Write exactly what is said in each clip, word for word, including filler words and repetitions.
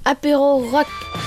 Apéro rock.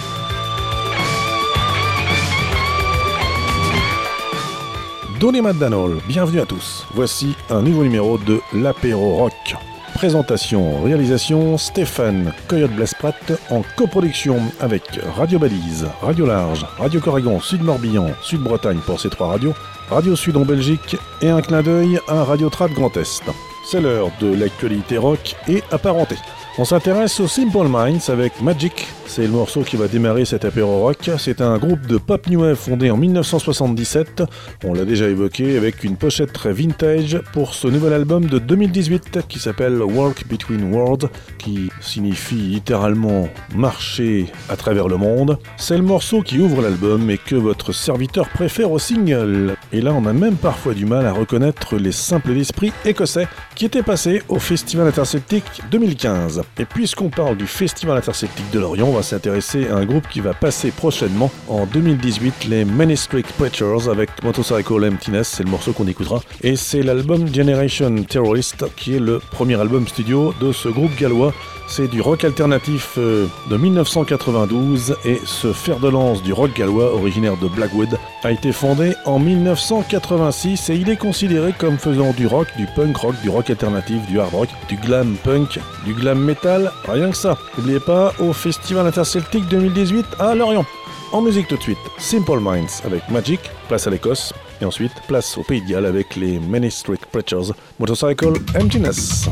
Donny McDonald, bienvenue à tous. Voici un nouveau numéro de l'Apéro Rock. Présentation, réalisation, Stéphane Coyote-Blesprat en coproduction avec Radio Balise, Radio Large, Radio Corrigan, Sud Morbihan, Sud Bretagne pour ces trois radios, Radio Sud en Belgique et un clin d'œil à Radio Trad Grand Est. C'est l'heure de l'actualité rock et apparentée. On s'intéresse aux Simple Minds avec Magic. C'est le morceau qui va démarrer cet apéro rock. C'est un groupe de pop new wave fondé en dix-neuf cent soixante-dix-sept. On l'a déjà évoqué avec une pochette très vintage pour ce nouvel album de deux mille dix-huit qui s'appelle Walk Between Worlds, qui signifie littéralement marcher à travers le monde. C'est le morceau qui ouvre l'album et que votre serviteur préfère au single. Et là, on a même parfois du mal à reconnaître les simples d'esprit écossais qui étaient passés au Festival Interceltique deux mille quinze. Et puisqu'on parle du Festival Interceltique de Lorient, on va s'intéresser à un groupe qui va passer prochainement en deux mille dix-huit, les Manistrict Preachers avec Motorcycle Emptiness, c'est le morceau qu'on écoutera. Et c'est l'album Generation Terrorist qui est le premier album studio de ce groupe gallois. C'est du rock alternatif de dix-neuf cent quatre-vingt-douze et ce fer de lance du rock gallois originaire de Blackwood a été fondé en dix-neuf cent quatre-vingt-six et il est considéré comme faisant du rock, du punk rock, du rock alternatif, du hard rock, du glam punk, du glam metal, rien que ça. N'oubliez pas, au Festival Interceltique deux mille dix-huit à Lorient. En musique tout de suite, Simple Minds avec Magic, place à l'Écosse, et ensuite place au Pays de Galles avec les Manistrict Preachers, Motorcycle Emptiness.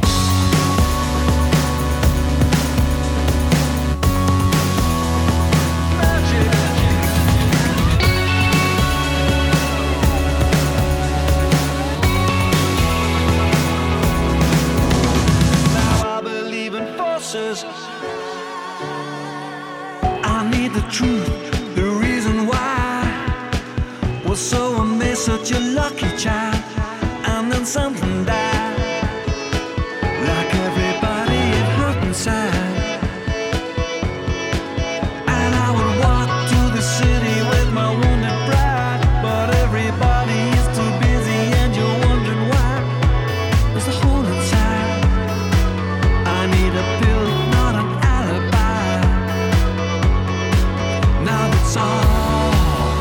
I need the truth, the reason why was so amazed, such a lucky child, and then something died. Like everybody, it hurt inside. And I would walk to the city with my wounded pride, but everybody is too busy, and you're wondering why. Was the hole inside? I need a pill, not an alibi. Now it's all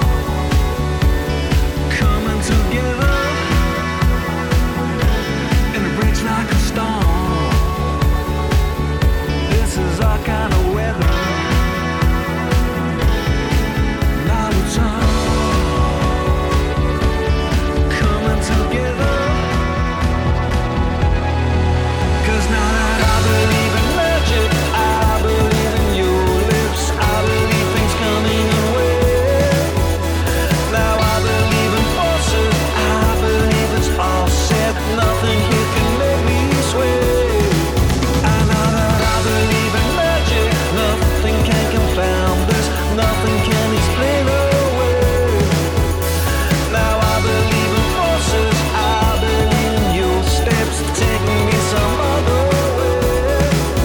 coming together, and it breaks like a storm. This is our kind of weather. Now it's all coming together, 'cause now that I believe in magic, I believe in your lips, I believe things coming away. Now I believe in forces, I believe it's all set, nothing here can make me sway. And now that I believe in magic, nothing can confound this, nothing can explain away. Now I believe in forces, I believe in your steps, taking me some other way.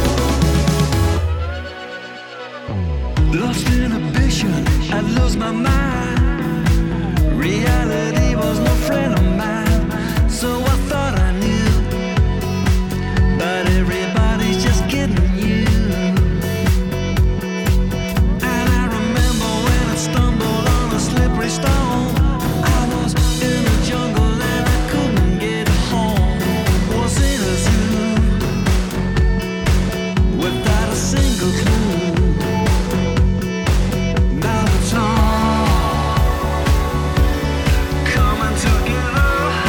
Lost inhibition, I lose my mind. Reality was no friend of mine, so I thought I knew, but everybody's just kidding you. And I remember when I stumbled on a slippery stone. I was in the jungle and I couldn't get home. Was in a zoo without a single clue. Now it's all coming together,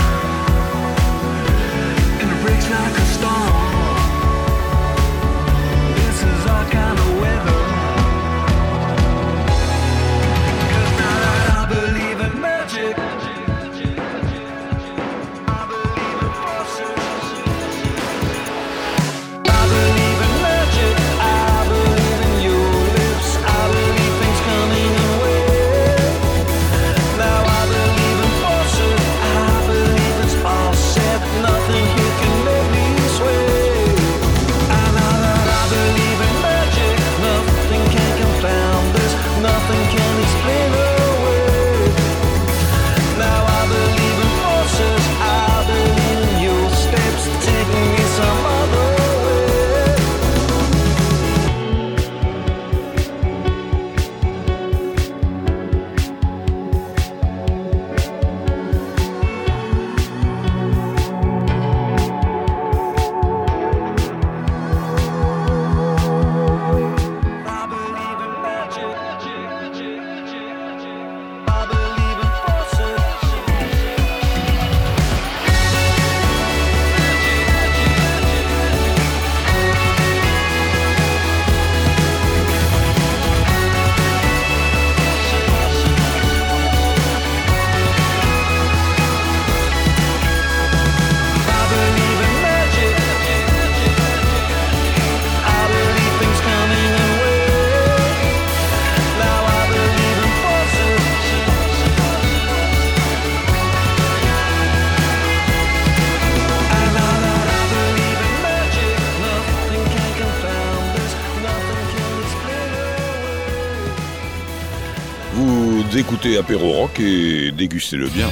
Vous écoutez Apéro Rock et dégustez-le bien.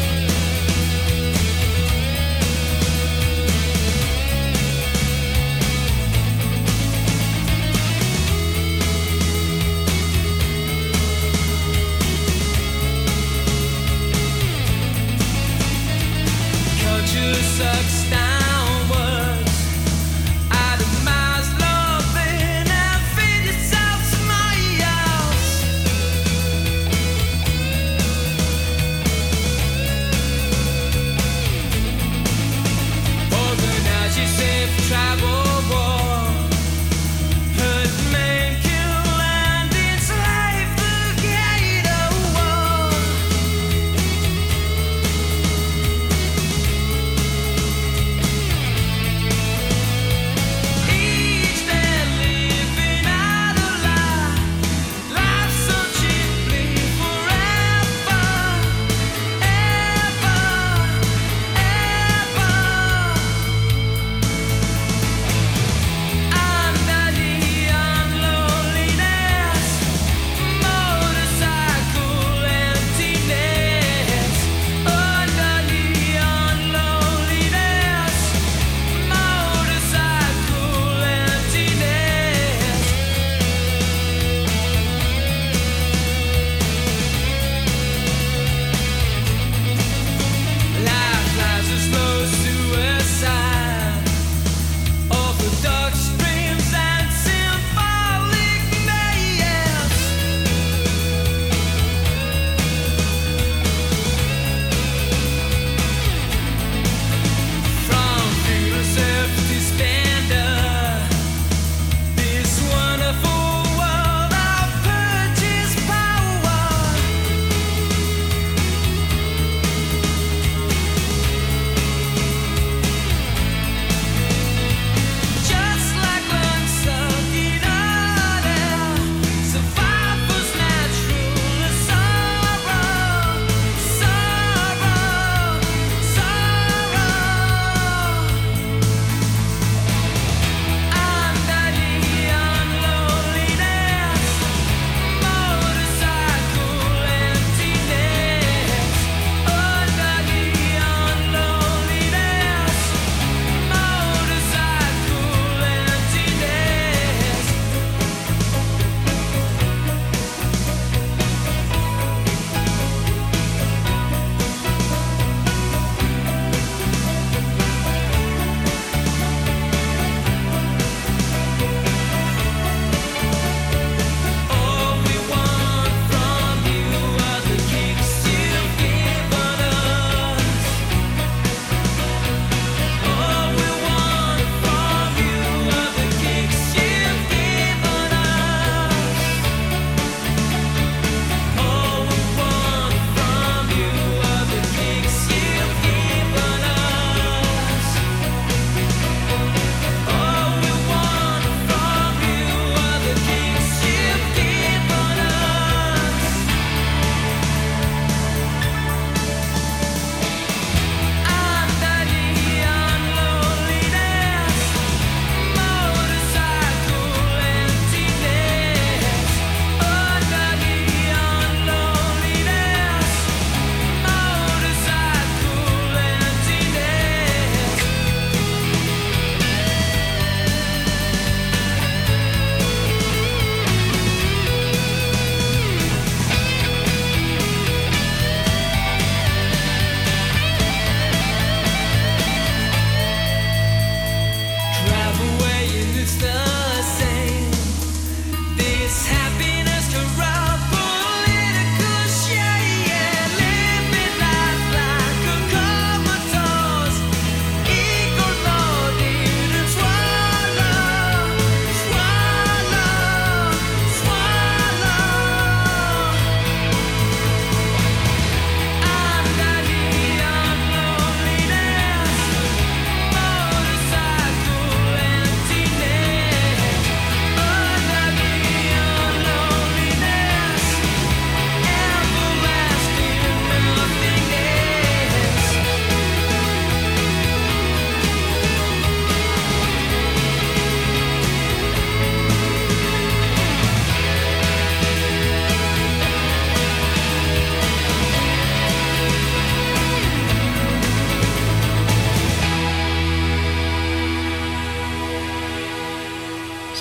Somebody else.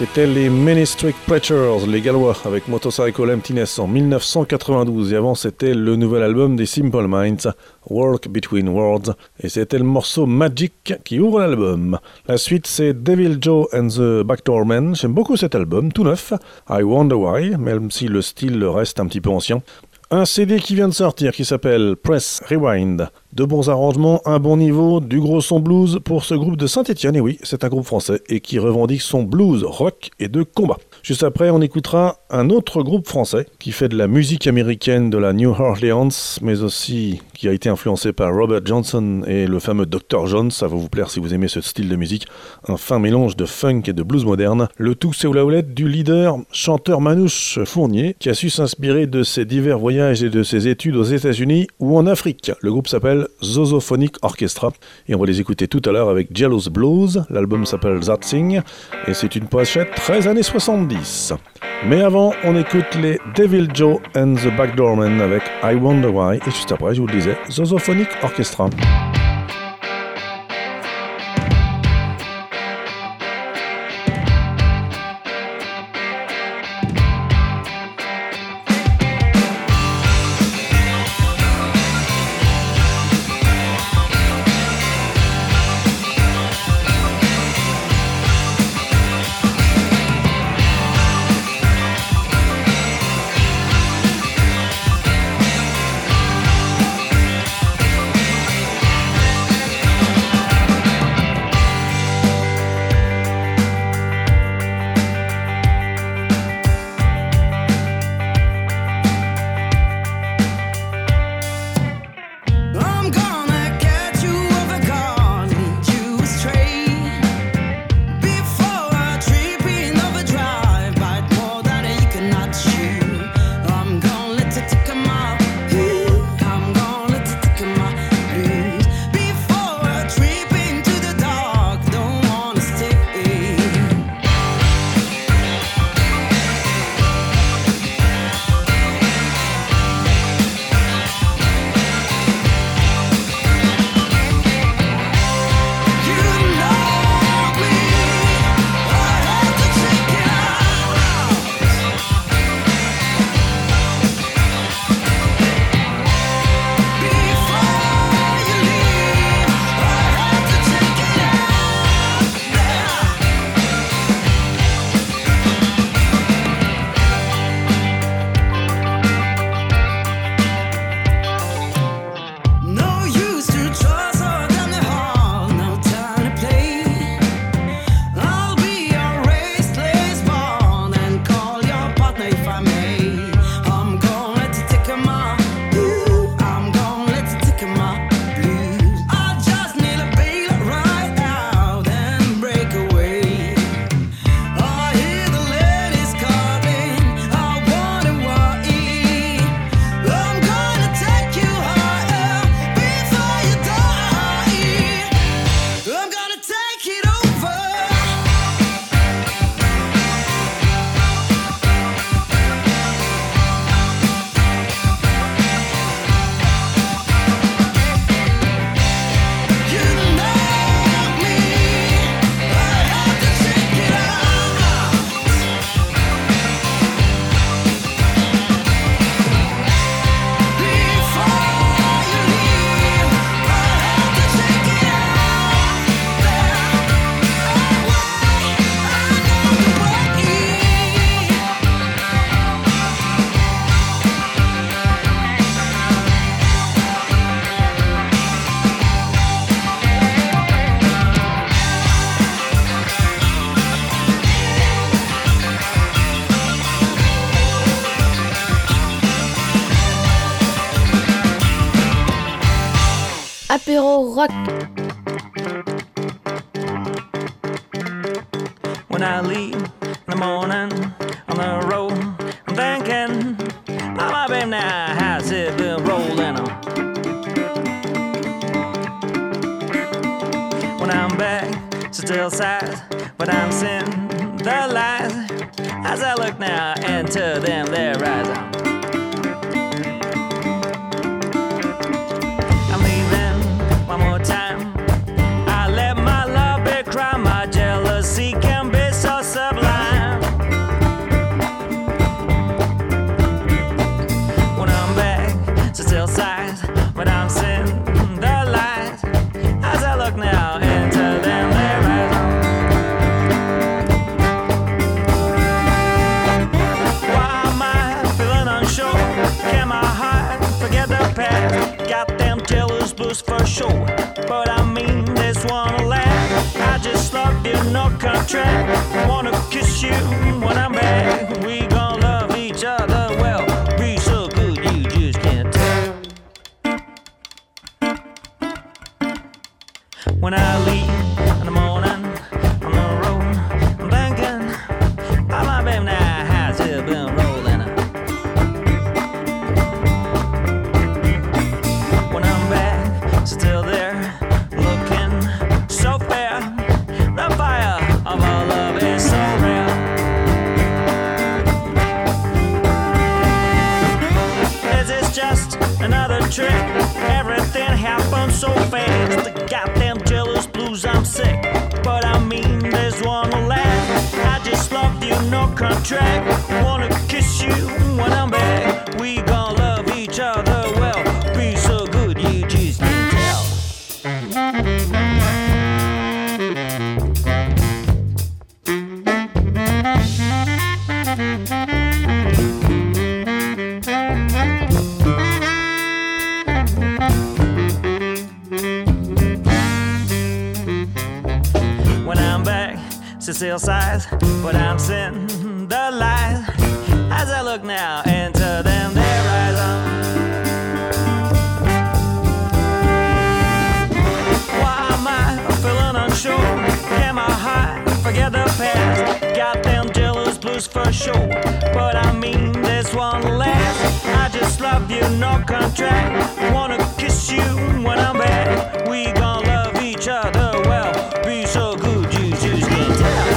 C'était les Ministry Preachers, les Gallois, avec Motorcycle Emptiness en dix-neuf cent quatre-vingt-douze. Et avant, c'était le nouvel album des Simple Minds, Walk Between Worlds. Et c'était le morceau Magic qui ouvre l'album. La suite, c'est Devil Joe and the Backdoormen. J'aime beaucoup cet album, tout neuf. I Wonder Why, même si le style reste un petit peu ancien. Un C D qui vient de sortir qui s'appelle Press Rewind. De bons arrangements, un bon niveau, du gros son blues pour ce groupe de Saint-Étienne. Et oui, c'est un groupe français et qui revendique son blues, rock et de combat. Juste après, on écoutera un autre groupe français qui fait de la musique américaine de la New Orleans, mais aussi qui a été influencé par Robert Johnson et le fameux docteur Jones. Ça va vous plaire si vous aimez ce style de musique. Un fin mélange de funk et de blues moderne. Le tout c'est la houlette du leader, chanteur Manouche Fournier, qui a su s'inspirer de ses divers voyages et de ses études aux États-Unis ou en Afrique. Le groupe s'appelle Zozophonic Orchestra et on va les écouter tout à l'heure avec Jealous Blues. L'album s'appelle That Thing et c'est une pochette treize années soixante-dix. Mais avant, on écoute les Devil Joe and the Backdoormen avec I Wonder Why et juste après, je vous le disais, Zozophonic Orchestra. Apéro rock. When I leave in the morning on the road, I'm thinking, oh my baby, now how's it been rolling on? When I'm back, still sad, but I'm seeing the light as I look now into them their eyes. I'm leaving one more time. I let my love be crime, my jealousy can be so sublime. blues for sure. But I mean this one laugh. I just love you, no contract. Wanna kiss you when I'm back. We gon' love each other well. Be so good you just can't tell. When I leave in the morning on the road, I'm thinking about my baby now. How's it been rolling? When I'm back, still there, looking so fair. The fire of our love is so rare. Is this just another trick? Everything happens so fast. The goddamn jealous blues, I'm sick. But I mean, there's one laugh. I just love you, no contract. Wanna kiss you when I'm back. We gon' love each other well. Be so good, you just can't tell. When I'm back, Cecile sighs, but I'm seeing the light as I look now into them their eyes. Why am I feeling unsure? Am I high? Forget the past. Got them jealous blues for sure. But I mean this one last. I just love you, no contract. Wanna kiss you when I'm back. We gon' love each other well. Be so good, you just can't tell.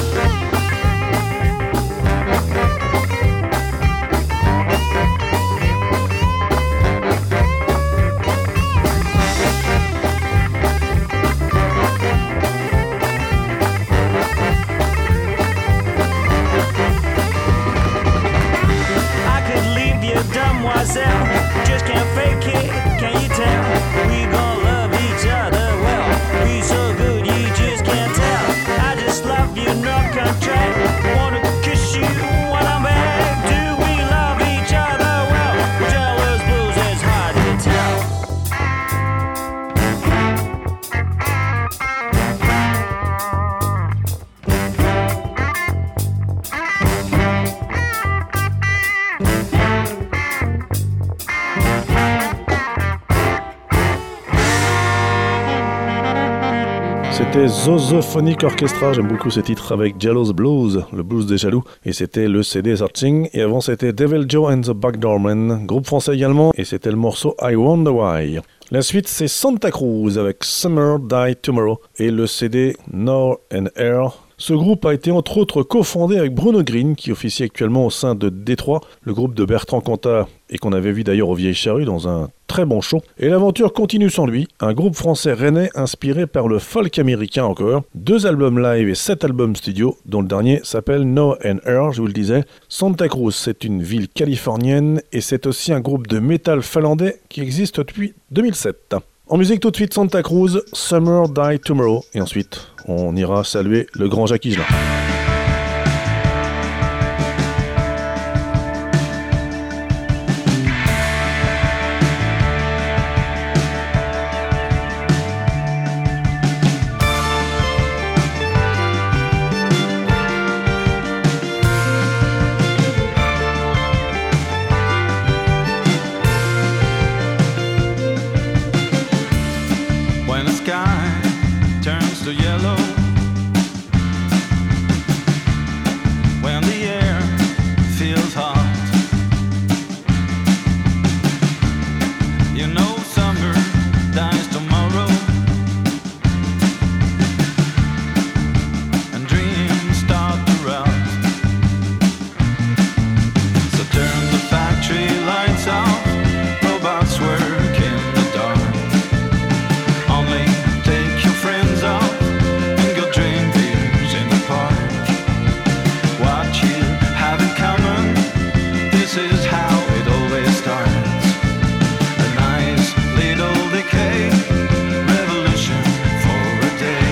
I could leave you, demoiselle. Just can't fake it, can you tell? We gon' love each other well. Be so good, you just can't tell. I just love you, no contract. Wanna kiss you when I'm back. Do we love each other well? Jealous blues, it's hard to tell. C'était Zozophonic Orchestra, j'aime beaucoup ce titre avec Jealous Blues, le blues des jaloux, et c'était le C D Searching, et avant c'était Devil Joe and the Backdoormen, groupe français également, et c'était le morceau I Wonder Why. La suite c'est Santa Cruz avec Summer Die Tomorrow, et le C D Now and Air. Ce groupe a été entre autres cofondé avec Bruno Green, qui officie actuellement au sein de Détroit, le groupe de Bertrand Cantat, et qu'on avait vu d'ailleurs au Vieilles Charrues dans un très bon show. Et l'aventure continue sans lui, un groupe français rennais inspiré par le folk américain encore, deux albums live et sept albums studio, dont le dernier s'appelle No and Air, je vous le disais. Santa Cruz, c'est une ville californienne, et c'est aussi un groupe de métal finlandais qui existe depuis deux mille sept. En musique tout de suite, Santa Cruz, Summer Die Tomorrow, et ensuite on ira saluer le grand Jacques Higelin. When the sky turns to yellow, when the air feels hot, you know summer dies tomorrow, and dreams start to rot. So turn the factory lights off, robots work in the dark. Only take your friends out and go drink beers in the park. What you have in common, this is how it always starts. A nice little decay, revolution for a day.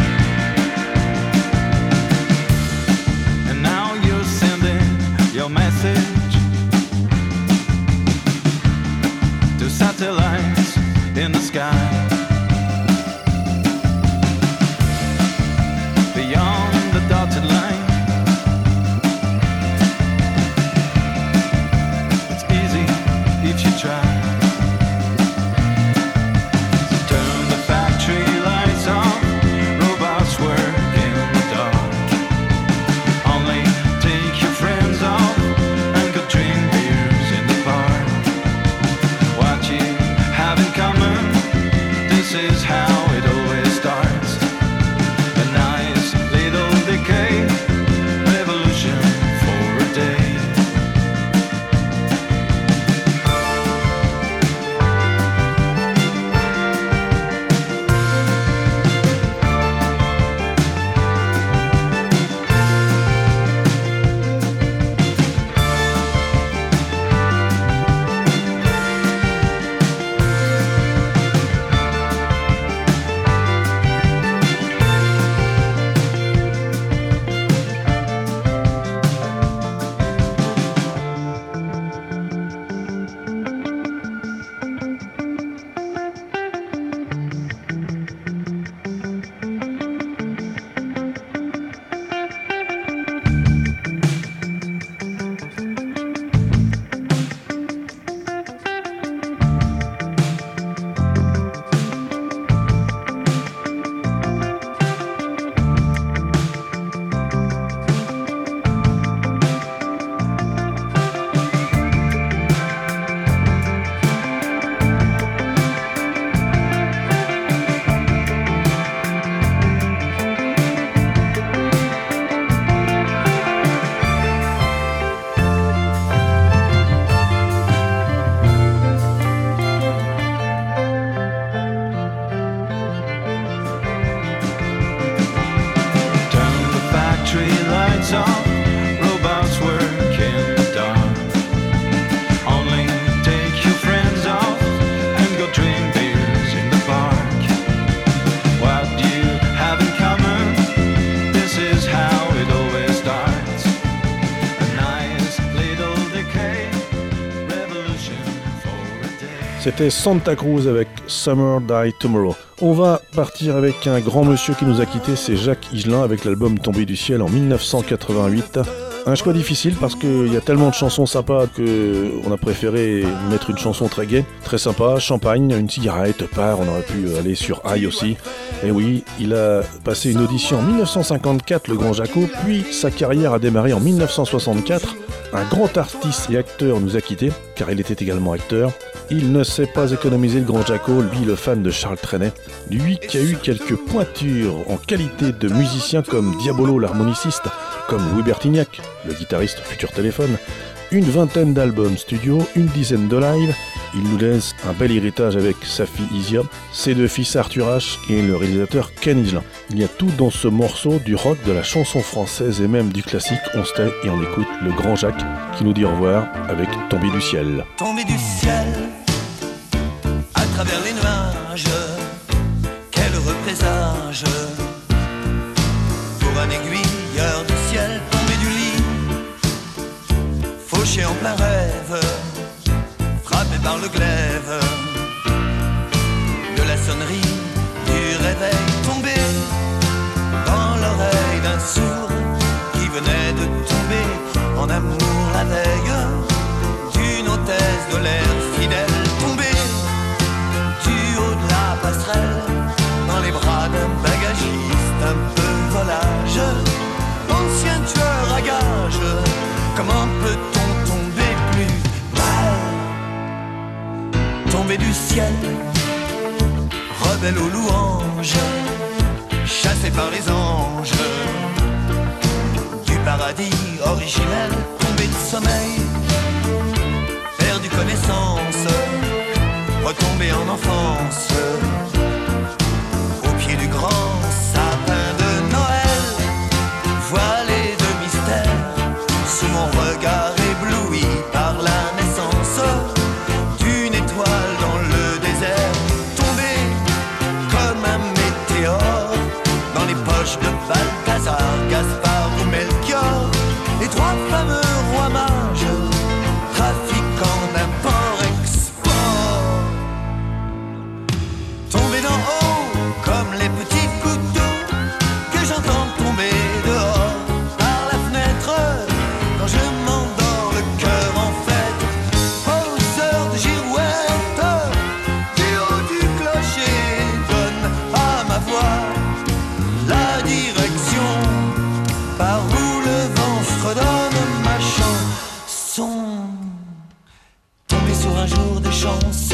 And now you're sending your message to satellites in the sky. C'était Santa Cruz avec Summer Die Tomorrow. On va partir avec un grand monsieur qui nous a quittés, c'est Jacques Higelin avec l'album Tombé du ciel en mille neuf cent quatre-vingt-huit. Un choix difficile parce qu'il y a tellement de chansons sympas qu'on a préféré mettre une chanson très gaie, très sympa, champagne, une cigarette, part, on aurait pu aller sur Aïe aussi. Et oui, il a passé une audition en mille neuf cent cinquante-quatre, le Grand Jaco, puis sa carrière a démarré en mille neuf cent soixante-quatre. Un grand artiste et acteur nous a quittés, car il était également acteur. Il ne sait pas économiser le Grand Jaco, lui le fan de Charles Trenet. Lui qui a eu quelques pointures en qualité de musicien comme Diabolo l'harmoniciste, comme Louis Bertignac, le guitariste futur Téléphone, une vingtaine d'albums studio, une dizaine de live. Il nous laisse un bel héritage avec sa fille Isia, ses deux fils Arthur H et le réalisateur Ken Higelin. Il y a tout dans ce morceau, du rock, de la chanson française et même du classique. On se tait et on écoute le Grand Jacques qui nous dit au revoir avec Tombé du ciel. Tombé du ciel, à travers les nuages, quel heureux présage pour un aiguilleur du ciel, tombé du lit, fauché en plein rêve, frappé par le glaive de la sonnerie du réveil, tombé dans l'oreille d'un sourd qui venait de tomber en amour la veille d'une hôtesse de l'air fidèle, tombé du haut de la passerelle dans les bras d'un bagagiste un peu volage, ancien tueur à gages. Comment peut-on tomber plus mal? Tomber du ciel, rebelle aux louanges, chassé par les anges du paradis originel, tombé de sommeil, perdu connaissance, retombé en enfance, au pied du grand sapin de Noël, voilé de mystère, sous mon regard ébloui par la naissance d'une étoile dans le désert, tombé comme un météore dans les poches de Balthazar, Gaspard ou Melchior, les trois fameux rois mages, trafiquants d'import-export. Tombé d'en haut comme les petits couteaux que j'entends tomber dehors par la fenêtre quand je m'endors le cœur en fête, aux heures de girouette, du haut du clocher donne à ma voix la direction par où le vent fredonne ma chanson. Tombé sur un jour de chance,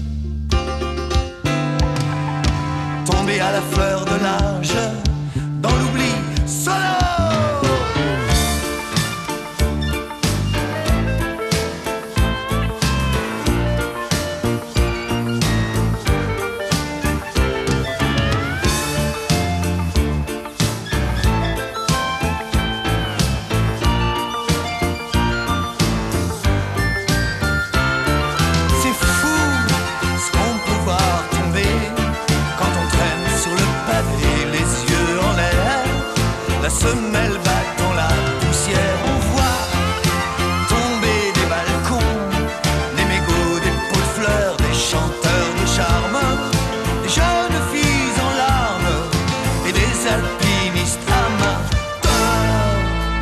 tombé à la fleur de l'âge, dans l'oubli sonore. C'est fou ce qu'on peut voir tomber quand on traîne sur le pavé, les yeux en l'air, la semelle battant la poussière. On voit tomber des balcons, des mégots, des pots de fleurs, des chanteurs de charme, des jeunes filles en larmes et des alpinistes amateurs.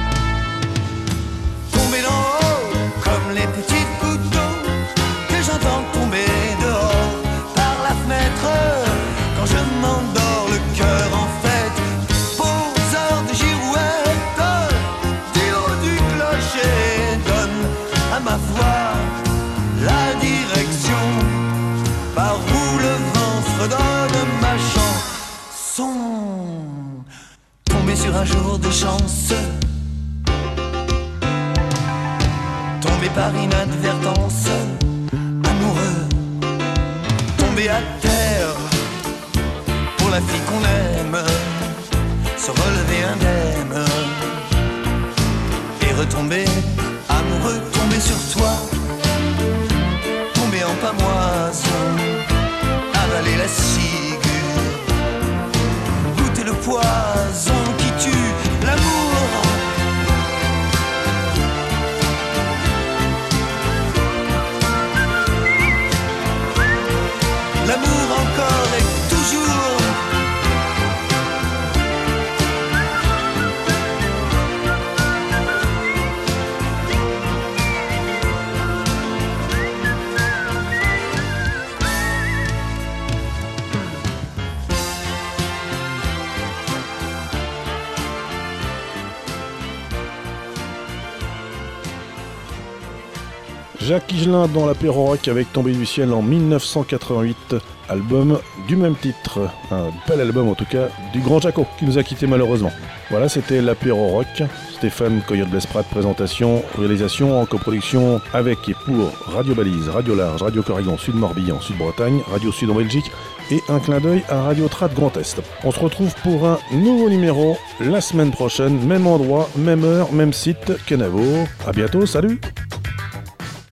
Tomber d'en haut comme les petits couteaux que j'entends tomber dehors par la fenêtre quand je m'endors le cœur en fête, poseur de girouette, du haut du clocher donne à ma voix la direction par où le vent fredonne ma chanson. Tombé sur un jour de chance, tombé par inadvertance, amoureux, tombé à terre pour la fille qu'on aime, se relever indemne et retomber amoureux, tomber sur toi, tomber en pamoison, avaler la ciguë, goûter le poison qui tue l'amour. Jacques Higelin dans l'apéro rock avec Tombé du ciel en mille neuf cent quatre-vingt-huit, album du même titre, un bel album en tout cas, du grand Jaco qui nous a quittés malheureusement. Voilà, c'était l'apéro rock, Stéphane Coyote Blesprat, présentation, réalisation en coproduction avec et pour Radio Balise, Radio Large, Radio Corrigan, Sud Morbihan, Sud Bretagne, Radio Sud en Belgique et un clin d'œil à Radio Trad Grand Est. On se retrouve pour un nouveau numéro la semaine prochaine, même endroit, même heure, même site, Kenavo. À bientôt, salut!